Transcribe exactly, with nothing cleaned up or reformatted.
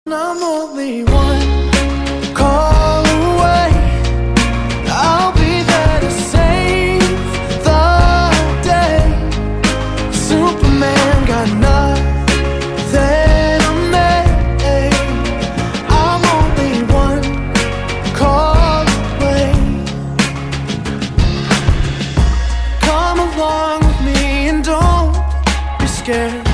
I'm only one call away. I'll be there to save the day. Superman got nothing on me. I'm only one call away. Come along with me and don't be scared.